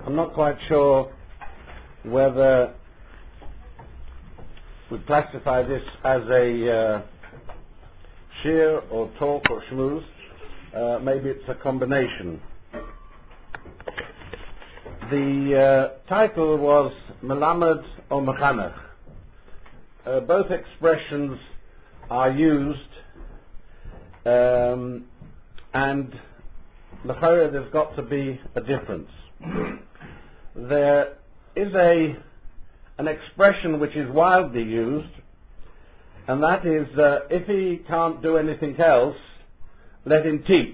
I'm not quite sure whether we classify this as a shir or talk or shmooze. Maybe it's a combination. The title was Melamed or Mechanech. Both expressions are used, and there's got to be a difference. There is an expression which is widely used, and that is, if he can't do anything else, let him teach.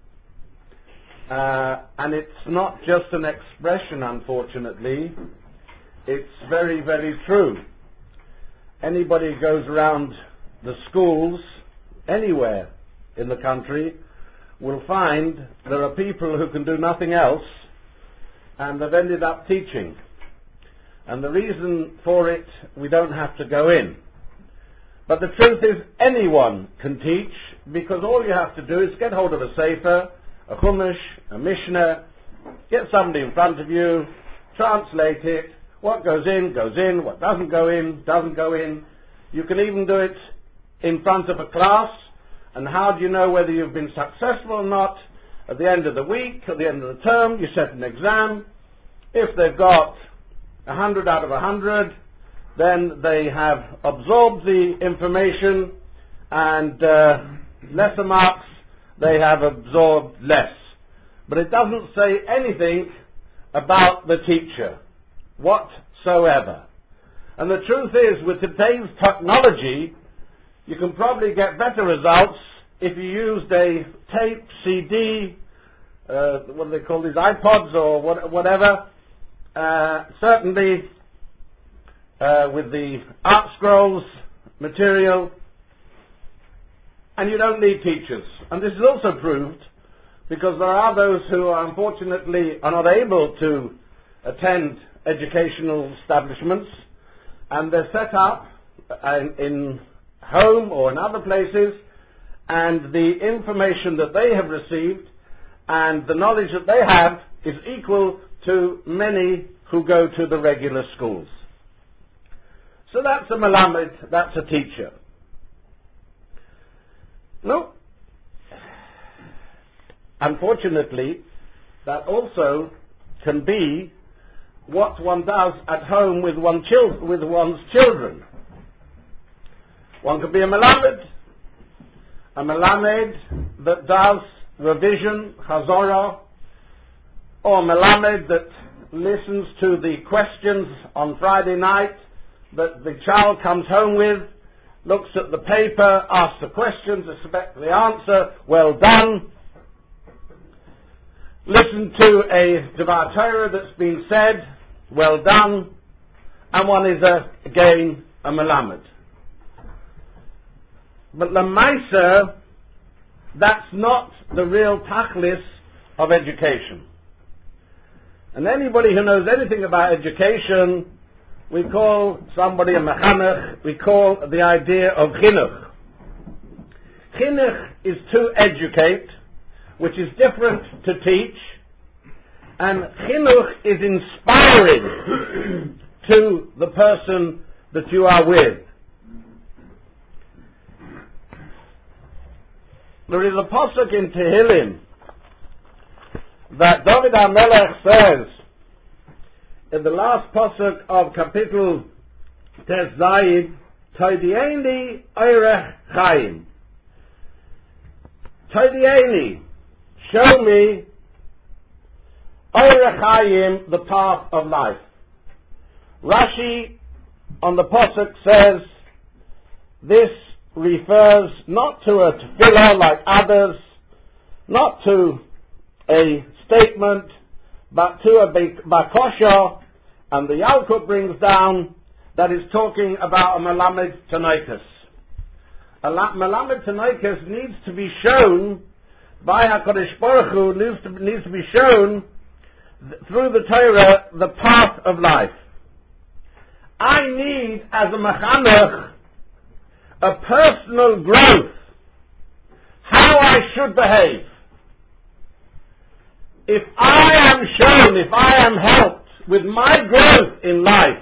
And it's not just an expression, unfortunately. It's very, very true. Anybody who goes around the schools anywhere in the country will find there are people who can do nothing else, and they've ended up teaching. And the reason for it, we don't have to go in. But the truth is, anyone can teach, because all you have to do is get hold of a sefer, a chumash, a mishnah, get somebody in front of you, translate it. What goes in, what doesn't go in, doesn't go in. You can even do it in front of a class. And how do you know whether you've been successful or not? At the end of the week, at the end of the term, you set an exam. If they've got 100 out of 100, then they have absorbed the information, and lesser marks, they have absorbed less. But it doesn't say anything about the teacher whatsoever. And the truth is, with today's technology, you can probably get better results if you used a tape, CD, what do they call these, iPods or whatever. Certainly with the Art Scrolls material, and you don't need teachers. And this is also proved because there are those who unfortunately are not able to attend educational establishments, and they're set up in home or in other places, and the information that they have received and the knowledge that they have is equal to many who go to the regular schools. So that's a melamed, that's a teacher. No. Unfortunately, that also can be what one does at home with one's children. One could be a melamed that does revision, chazorah, or melamed that listens to the questions on Friday night that the child comes home with, looks at the paper, asks the questions, expects the answer, well done. Listen to a Devar Torah that's been said, well done, and one is again a melamed. But lemaisa, that's not the real tachlis of education. And anybody who knows anything about education, we call somebody a mechanech, we call the idea of chinuch. Chinuch is to educate, which is different to teach, and chinuch is inspiring to the person that you are with. There is a pasuk in Tehillim that David HaMelech says in the last pasuk of Kapitel Tes Zayin, Toidieni Eirech Chaim. Toidieni, show me Eirech Chaim, the path of life. Rashi on the pasuk says this refers not to a tefillah like others, not to a statement, but to a bakosha, and the Yalkut brings down that is talking about a melamed tanoikus. A melamed tanoikus needs to be shown by HaKadosh Baruch Hu, needs to be shown through the Torah the path of life. I need, as a mechanech, a personal growth, how I should behave. if I am shown, if I am helped with my growth in life,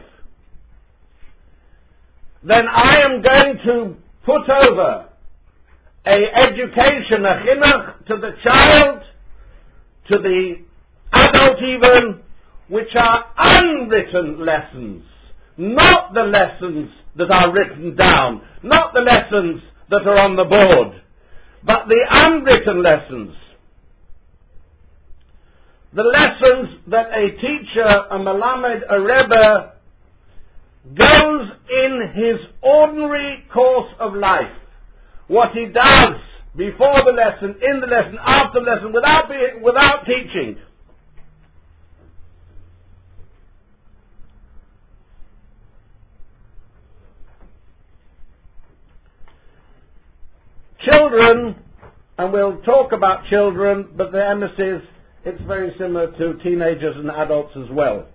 then I am going to put over a education, a chinuch to the child, to the adult even, which are unwritten lessons, not the lessons that are written down, not the lessons that are on the board, but the unwritten lessons. The lessons that a teacher, a melamed, a rebbe, goes in his ordinary course of life. What he does before the lesson, in the lesson, after the lesson, without teaching. Children, and we'll talk about children, but the emphasis, it's very similar to teenagers and adults as well.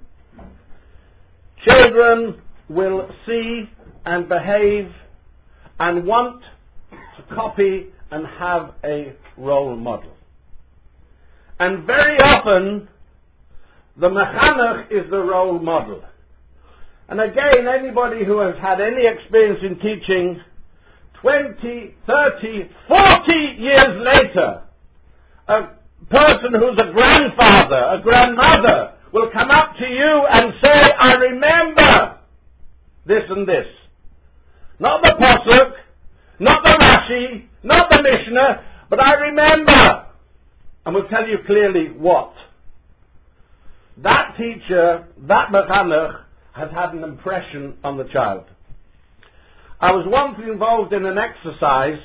Children will see and behave and want to copy and have a role model. And very often, the mechanech is the role model. And again, anybody who has had any experience in teaching, 20, 30, 40 years later, a person who's a grandfather, a grandmother, will come up to you and say, I remember this and this. Not the Pasuk, not the Rashi, not the Mishnah, but I remember. And will tell you clearly what. That teacher, that mechanech, has had an impression on the child. I was once involved in an exercise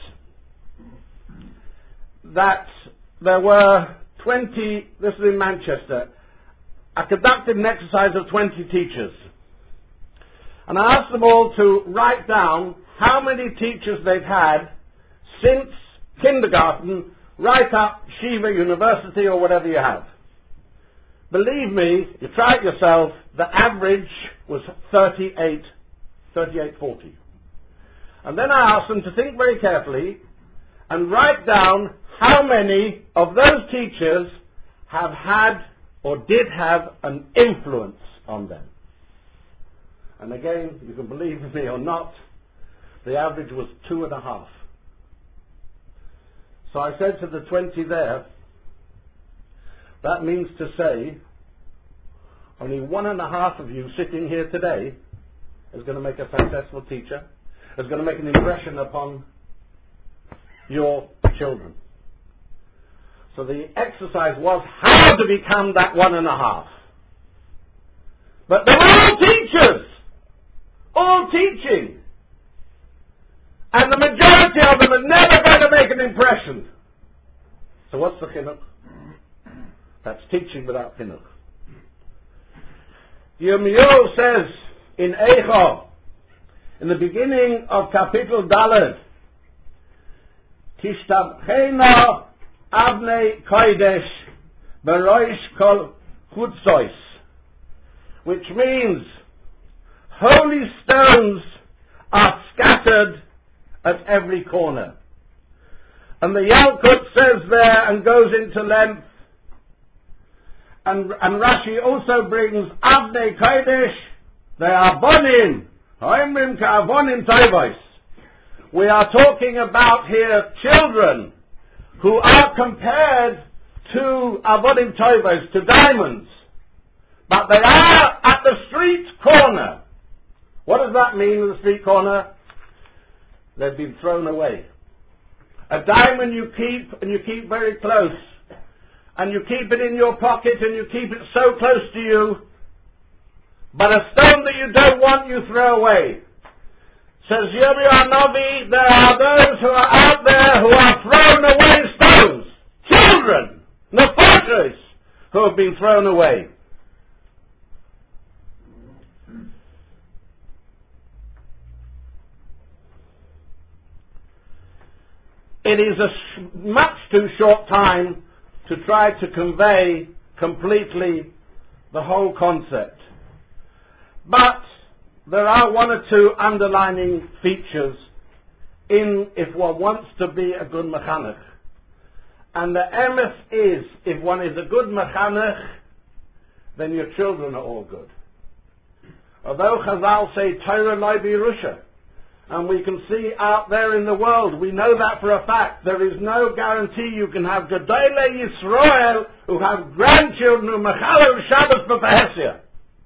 that there were 20, this is in Manchester, I conducted an exercise of 20 teachers. And I asked them all to write down how many teachers they've had since kindergarten, right up Shiva University or whatever you have. Believe me, you try it yourself, the average was 38, 40. And then I asked them to think very carefully and write down how many of those teachers have had or did have an influence on them. And again, you can believe me or not, the average was 2.5. So I said to the 20 there, that means to say, only 1.5 of you sitting here today is going to make a successful teacher, is going to make an impression upon your children. So the exercise was how to become that 1.5. But they were all teachers, all teaching. And the majority of them are never going to make an impression. So what's the chinuch? That's teaching without chinuch. Yirmiyahu says in Eicha, in the beginning of Kapitel Daled, Tishtabchena Avnei Kodesh Beroish Kol Chutzos, which means holy stones are scattered at every corner. And the Yalkut says there and goes into length, and Rashi also brings Avnei Kodesh, they are bonim, hoimrim ka'avonim toivos. We are talking about here children who are compared to avodim toivos, to diamonds. But they are at the street corner. What does that mean in the street corner? They've been thrown away. A diamond you keep, and you keep very close. And you keep it in your pocket, and you keep it so close to you. But a stone that you don't want, you throw away. Says Yirmiyahu Navi, there are those who are out there who are thrown away stones. Children, nefashos, who have been thrown away. It is a much too short time to try to convey completely the whole concept. But there are one or two underlining features in if one wants to be a good mechanech. And the emes is, if one is a good mechanech, then your children are all good. Although Chazal say Torah loy b'Yerusha, and we can see out there in the world, we know that for a fact, there is no guarantee you can have Gedolei Yisrael who have grandchildren who mechalel Shabbos b'Pehesia.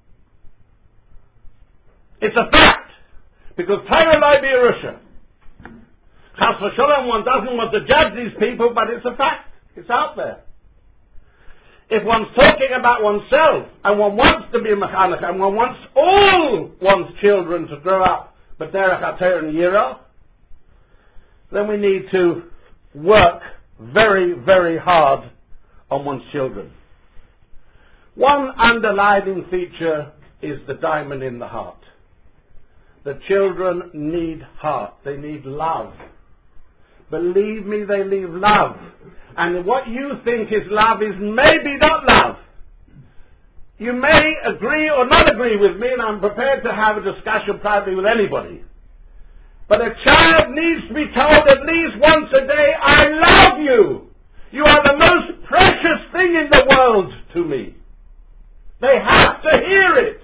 It's a fact, because Torah loy b'Yerusha. Chas v'sholom, one doesn't want to judge these people, but it's a fact. It's out there. If one's talking about oneself, and one wants to be a mechanech, and one wants all one's children to grow up, but derech HaTorah and Yirah, then we need to work very, very hard on one's children. One underlying feature is the diamond in the heart. The children need heart. They need love. Believe me, they need love. And what you think is love is maybe not love. You may agree or not agree with me, and I'm prepared to have a discussion privately with anybody. But a child needs to be told at least once a day, I love you. You are the most precious thing in the world to me. They have to hear it.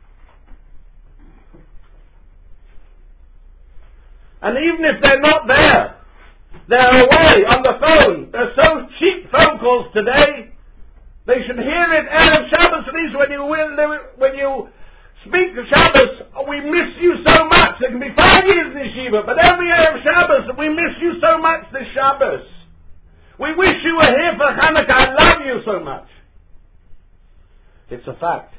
And even if they're not there, they're away on the phone. They're so cheap phone calls today. They should hear it Erev Shabbos, at least when you speak to Shabbos. We miss you so much. It can be 5 years in yeshiva, but every Erev Shabbos, we miss you so much this Shabbos. We wish you were here for Hanukkah. I love you so much. It's a fact.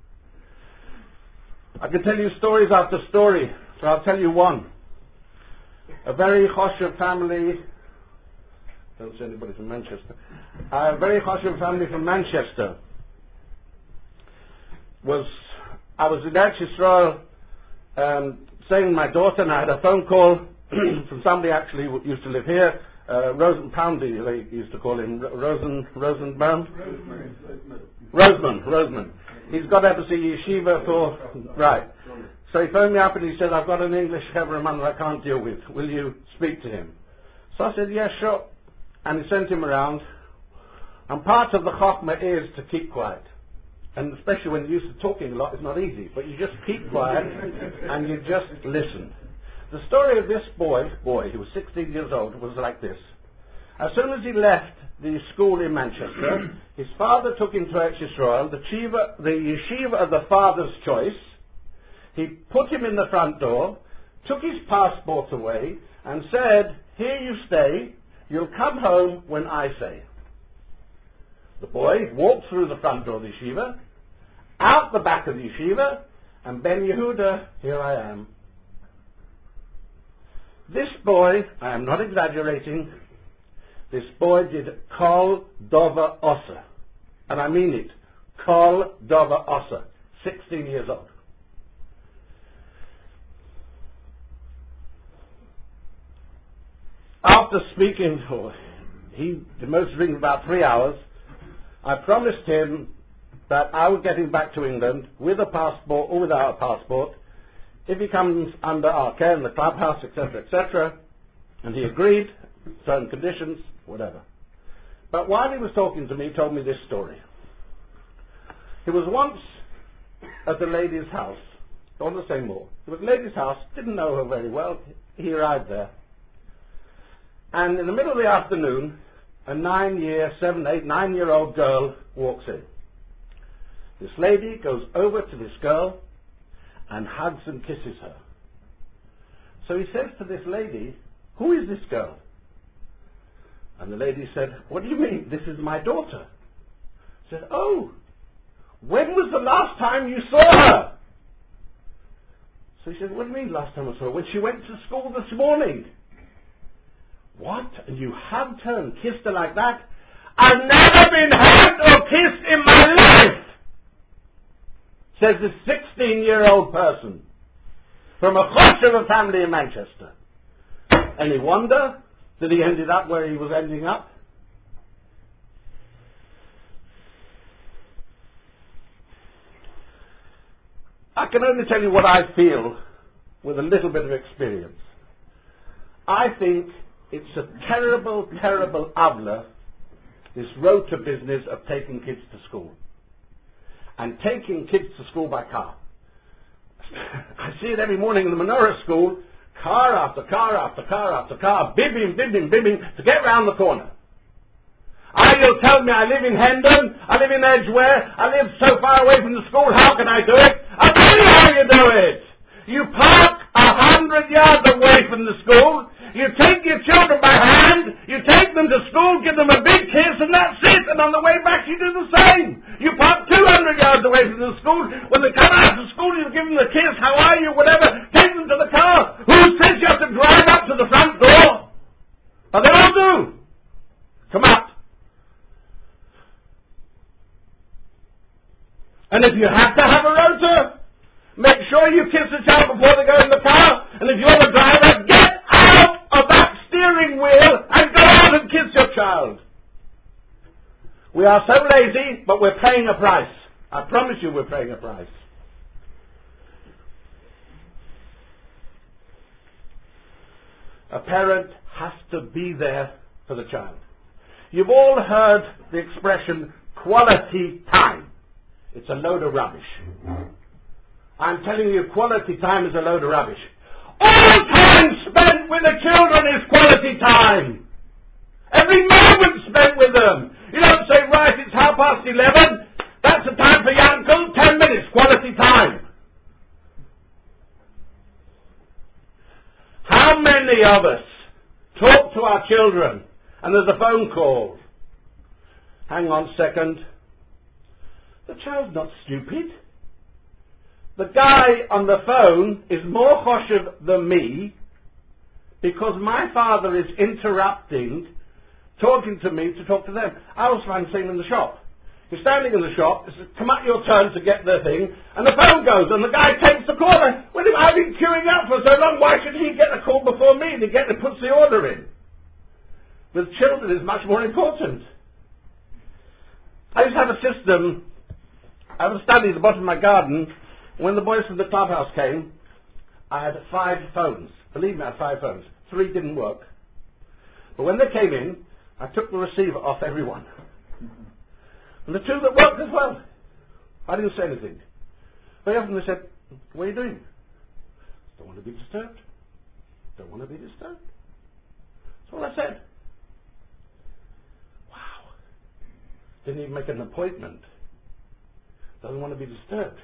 I can tell you stories after story, so I'll tell you one. A very choshev family, don't see anybody from Manchester, a very choshev family from Manchester I was in Eretz Yisrael saying my daughter, and I had a phone call from somebody actually who used to live here, Poundy, they used to call him, Rosenbaum? Roseman. He's got to see yeshiva for, right. So he phoned me up and he said, I've got an English Hebrew man that I can't deal with. Will you speak to him? So I said, yeah, sure. And he sent him around. And part of the chokhmah is to keep quiet. And especially when you're used to talking a lot, it's not easy. But you just keep quiet and you just listen. The story of this boy, he was 16 years old, was like this. As soon as he left the school in Manchester, his father took him to Eretz Yisrael, the yeshiva of the father's choice. He put him in the front door, took his passport away, and said, here you stay, you'll come home when I say. The boy walked through the front door of the yeshiva, out the back of the yeshiva, and Ben Yehuda, here I am. This boy, I am not exaggerating, this boy did Kol Dova Osa. And I mean it, Kol Dova Osa, 16 years old. After speaking for the most ring about 3 hours, I promised him that I would get him back to England with a passport or without a passport if he comes under our care in the clubhouse, etc., and he agreed, certain conditions, whatever. But while he was talking to me, he told me this story. He was once at a lady's house, don't want to say more. He was at a lady's house, didn't know her very well, he arrived there. And in the middle of the afternoon, a 9-year-old girl walks in. This lady goes over to this girl and hugs and kisses her. So he says to this lady, who is this girl? And the lady said, what do you mean? This is my daughter. He said, oh, when was the last time you saw her? So he said, what do you mean last time I saw her? When she went to school this morning. What? And you hugged her and kissed her like that? I've never been hugged or kissed in my life, says this 16-year-old person from a choshev family in Manchester. Any wonder that he ended up where he was ending up? I can only tell you what I feel with a little bit of experience. I think it's a terrible, terrible avla this rota business of taking kids to school. And taking kids to school by car. I see it every morning in the Menorah school, car after car after car after car, bibbing to get round the corner. You'll tell me I live in Hendon, I live in Edgware, I live so far away from the school, how can I do it? I'll tell you how you do it. You park 100 yards away from the school, you take your children by hand, you take them to school, give them a big kiss, and that's it. And on the way back you do the same. You park 200 yards away from the school, when they come out of school you give them the kiss, how are you, whatever, take them to the car. Who says you have to drive up to the front door? But they all do. Come out. And if you have to have a rota, make sure you kiss the child before they go in the car. And if you're the driver, get out of that steering wheel and go out and kiss your child. We are so lazy, but we're paying a price. I promise you we're paying a price. A parent has to be there for the child. You've all heard the expression quality time. It's a load of rubbish. I'm telling you, quality time is a load of rubbish. All time spent with the children is quality time. Every moment spent with them. You don't say, right, it's 11:30. That's the time for your uncle. 10 minutes, quality time. How many of us talk to our children and there's a phone call? Hang on a second. The child's not stupid. The guy on the phone is more choshev than me because my father is interrupting, talking to me to talk to them. I was trying to see him in the shop. He's standing in the shop, it says, come up your turn to get the thing, and the phone goes, and the guy takes the call. Well, I've been queuing up for so long, why should he get the call before me? And he puts the order in. With children, it's much more important. I used to have a system. I was standing at the bottom of my garden. When the boys from the clubhouse came, I had 5 phones. Believe me, I had 5 phones. 3 didn't work. But when they came in, I took the receiver off everyone. And the 2 that worked as well. I didn't say anything. Very often they said, what are you doing? Don't want to be disturbed. Don't want to be disturbed. That's all I said. Wow. Didn't even make an appointment. Doesn't want to be disturbed.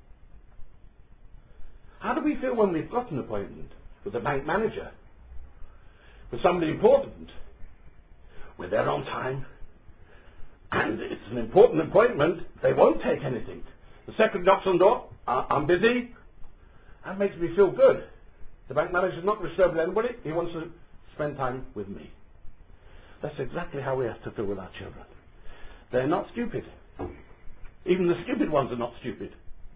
How do we feel when we've got an appointment with a bank manager? With somebody important? We're there on time. And it's an important appointment. They won't take anything. The secretary knocks on the door. I'm busy. That makes me feel good. The bank manager's not disturbed with anybody. He wants to spend time with me. That's exactly how we have to feel with our children. They're not stupid. Even the stupid ones are not stupid.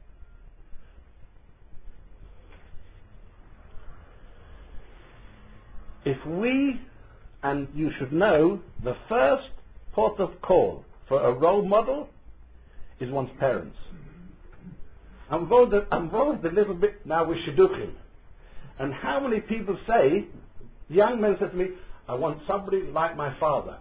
If we, and you should know, the first port of call for a role model is one's parents. I'm involved a little bit now with Shidduchim. And how many people say, young men say to me, I want somebody like my father.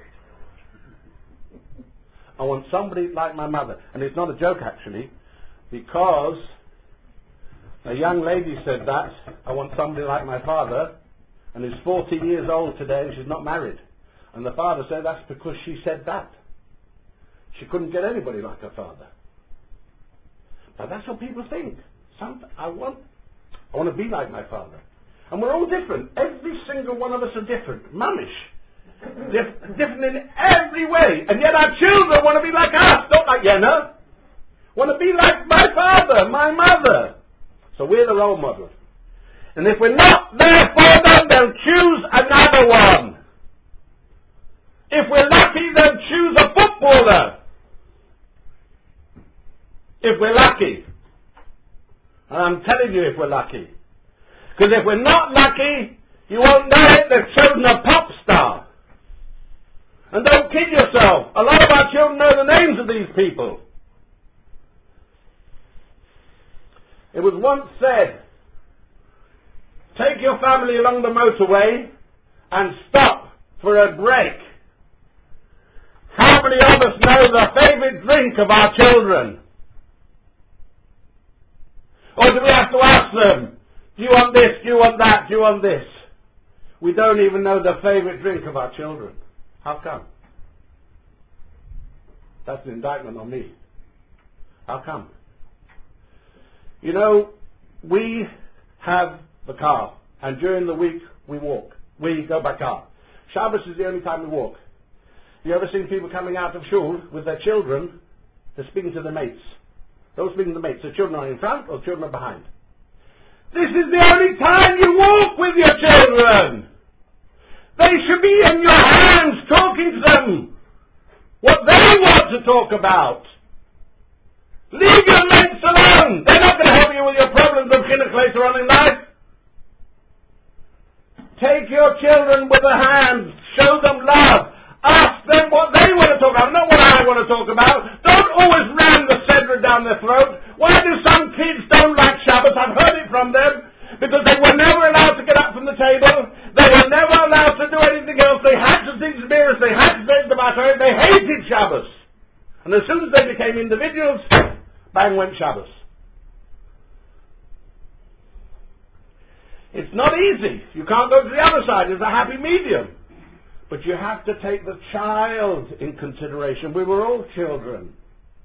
I want somebody like my mother. And it's not a joke actually, because a young lady said that, I want somebody like my father, and is 40 years old today and she's not married. And the father said that's because she said that. She couldn't get anybody like her father. But that's what people think. I want to be like my father. And we're all different. Every single one of us are different. Mamish. Different in every way. And yet our children want to be like us, not like Yenna. Want to be like my father, my mother. So we're the role model. And if we're not there for them, they'll choose another one. If we're lucky, they'll choose a footballer. If we're lucky. And I'm telling you if we're lucky. Because if we're not lucky, you won't know it, they've chosen a pop star. And don't kid yourself. A lot of our children know the names of these people. It was once said, take your family along the motorway and stop for a break. many of us know the favorite drink of our children? Or do we have to ask them, do you want this, do you want that, do you want this? We don't even know the favorite drink of our children. How come? That's an indictment on me. How come? You know, we have the car, and during the week we walk. We go by car. Shabbos is the only time we walk. You ever seen people coming out of shul with their children? They're speaking to their mates. Those speaking to the mates. The children are in front or the children are behind. This is the only time you walk with your children. They should be in your hands talking to them what they want to talk about. Leave your mates alone. They're not going to help you with your problems of chinuch later on in life. Take your children with the hands. Show them love. Ask them what they want to talk about, not what I want to talk about. Don't always ram the cedra down their throat. Why do some kids don't like Shabbos? I've heard it from them. Because they were never allowed to get up from the table. They were never allowed to do anything else. They had to sing Zmiris. They had to say the Matter. They hated Shabbos. And as soon as they became individuals, bang went Shabbos. It's not easy. You can't go to the other side. There's a happy medium. But you have to take the child in consideration. We were all children.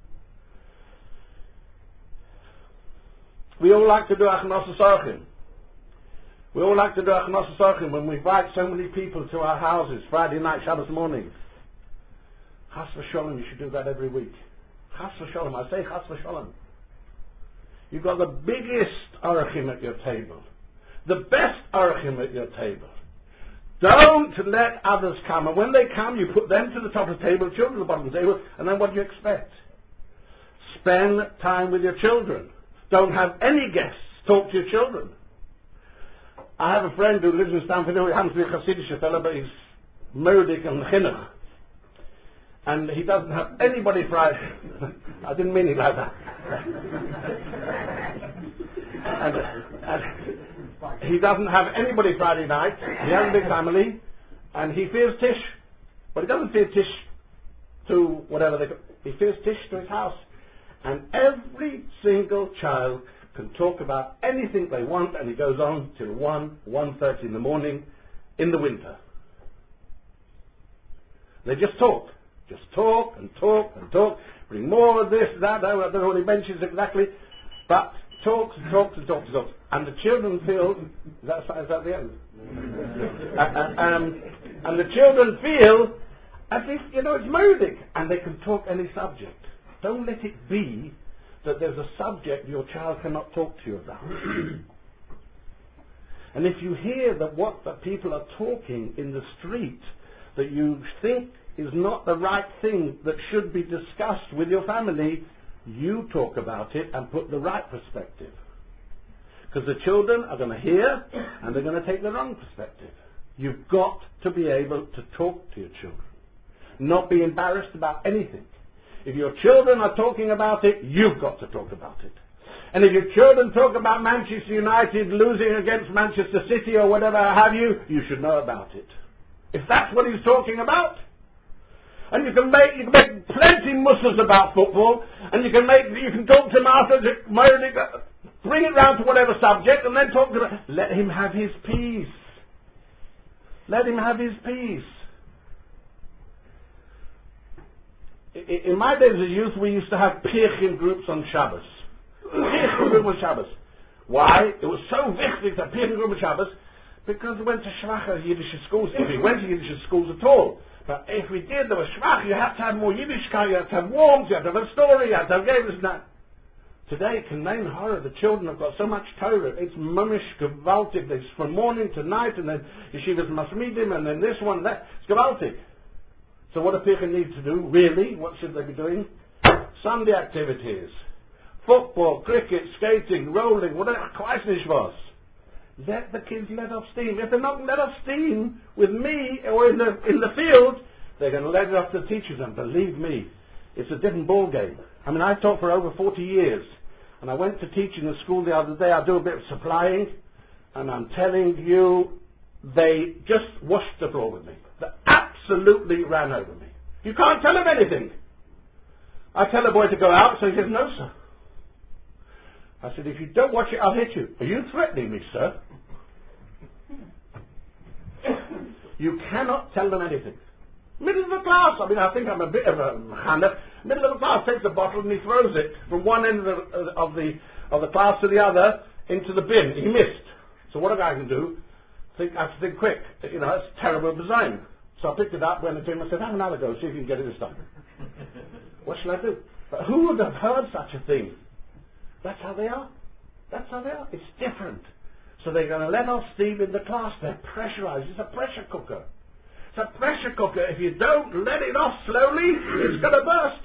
We all like to do Achnos Sorchim. We all like to do Achnos Sorchim when we invite so many people to our houses, Friday night, Shabbos morning. Chas v'sholom, you should do that every week. Chas v'sholom, I say chas v'sholom. You've got the biggest orachim at your table. The best orachim at your table. Don't let others come. And when they come, you put them to the top of the table, children at the bottom of the table, and then what do you expect? Spend time with your children. Don't have any guests. Talk to your children. I have a friend who lives in Stamford Hill. He happens to be a Hasidic fellow, but he's Modik and Chinuch. And he doesn't have anybody Friday. I didn't mean it like that. and he doesn't have anybody Friday night. He has a big family. And he fears Tish. But he doesn't fear Tish to whatever they call. He fears Tish to his house. And every single child can talk about anything they want, and it goes on till 1:30 in the morning in the winter. They just talk. Just talk and talk and talk. Bring more of this, that, I don't know what he mentions exactly. But talks and talks and talks and talks. And the children feel, is that the end? And the children feel as if, it's Modik. And they can talk any subject. Don't let it be that there's a subject your child cannot talk to you about. And if you hear that what the people are talking in the street that you think is not the right thing that should be discussed with your family, you talk about it and put the right perspective. Because the children are going to hear and they're going to take the wrong perspective. You've got to be able to talk to your children. Not be embarrassed about anything. If your children are talking about it, you've got to talk about it. And if your children talk about Manchester United losing against Manchester City or whatever have you, you should know about it. If that's what he's talking about. And you can make plenty muscles about football, and you can talk to him after, bring it round to whatever subject, and then talk to him. Let him have his peace. Let him have his peace. In my days of youth, we used to have pirchim groups on Shabbos. Pirchim group on Shabbos. Why? It was so wichtig that pirchim group on Shabbos, because we went to schwache Yiddish schools, if we went to Yiddish schools at all. But if we did, there was schwach, you have to have more Yiddishkeit, you have to have warmth, you have to have a story, you have to have games and that. Today, K'nein Horror, the children have got so much Torah, it's mamish gewaltig, it's from morning to night, and then yeshivas masmidim, and then this one, that, it's gewaltig. So what do people need to do, really? What should they be doing? Sunday activities. Football, cricket, skating, rolling, whatever, quite was. Let the kids let off steam. If they're not let off steam with me or in the field, they're going to let it off to the teachers. And believe me, it's a different ball game. I mean, I've taught for over 40 years. And I went to teach in the school the other day. I do a bit of supplying. And I'm telling you, they just washed the floor with me. They absolutely ran over me. You can't tell him anything. I tell a boy to go out, so he says, no, sir. I said, if you don't watch it, I'll hit you. Are you threatening me, sir? You cannot tell them anything. Middle of the class, I mean, I think I'm a bit of a mechanic. Middle of the class takes a bottle and he throws it from one end of the class to the other into the bin. He missed. So what a guy can do, I have to think quick. You know, it's terrible design. So I picked it up, went to him and said, have another go, see if you can get it this time. What shall I do? But who would have heard such a thing? That's how they are. That's how they are. It's different. So they're going to let off steam in the class. They're pressurized. It's a pressure cooker. It's a pressure cooker. If you don't let it off slowly, it's going to burst.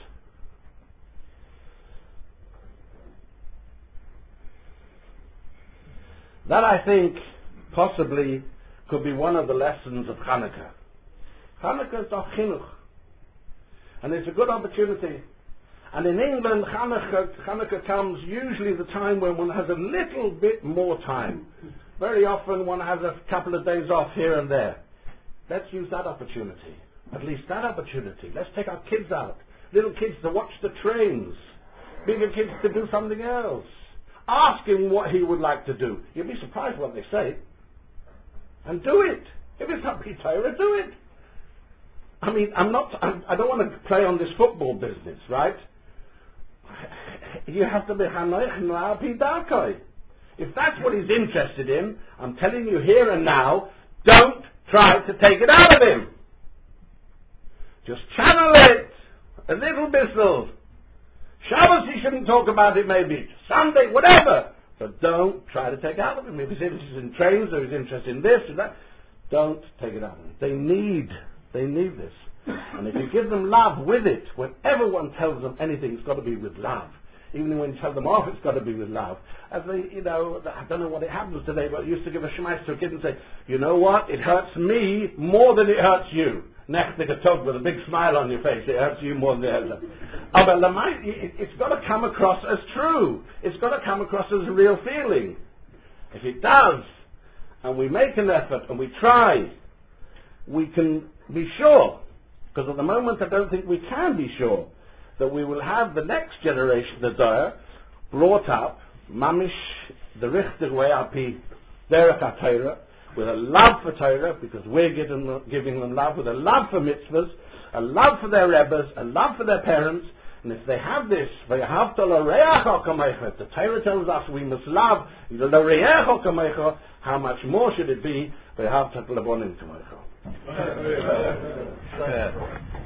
That, I think, possibly could be one of the lessons of Hanukkah. Hanukkah is doch chinuch. And it's a good opportunity. And in England, Hanukkah comes usually the time when one has a little bit more time. Very often one has a couple of days off here and there. Let's use that opportunity. At least that opportunity. Let's take our kids out. Little kids to watch the trains. Bigger kids to do something else. Ask him what he would like to do. You'll be surprised what they say. And do it. If it's not Torah, do it. I mean, I don't want to play on this football business, right? You have to be Hanoich Noah Pidakoi. If that's what he's interested in, I'm telling you here and now, don't try to take it out of him. Just channel it a little bit. Shabbos he shouldn't talk about it maybe. Sunday, whatever. But don't try to take it out of him. If he's interested in trains or he's interested in this or that, don't take it out of him. They need this. And if you give them love with it, whenever one tells them anything, it's got to be with love. Even when you tell them off, it's got to be with love. As they, I don't know what it happens today, but I used to give a shemais to a kid and say, you know what? It hurts me more than it hurts you. Nechtige Tov with a big smile on your face. It hurts you more than it hurts them. It's got to come across as true. It's got to come across as a real feeling. If it does, and we make an effort and we try, we can be sure. Because at the moment I don't think we can be sure that we will have the next generation, the Zohar, brought up, mamish, the richtig way, api derech HaTorah, with a love for Torah, because we're giving them love, with a love for mitzvahs, a love for their rebbes, a love for their parents, and if they have this, the Torah tells us we must love, how much more should it be,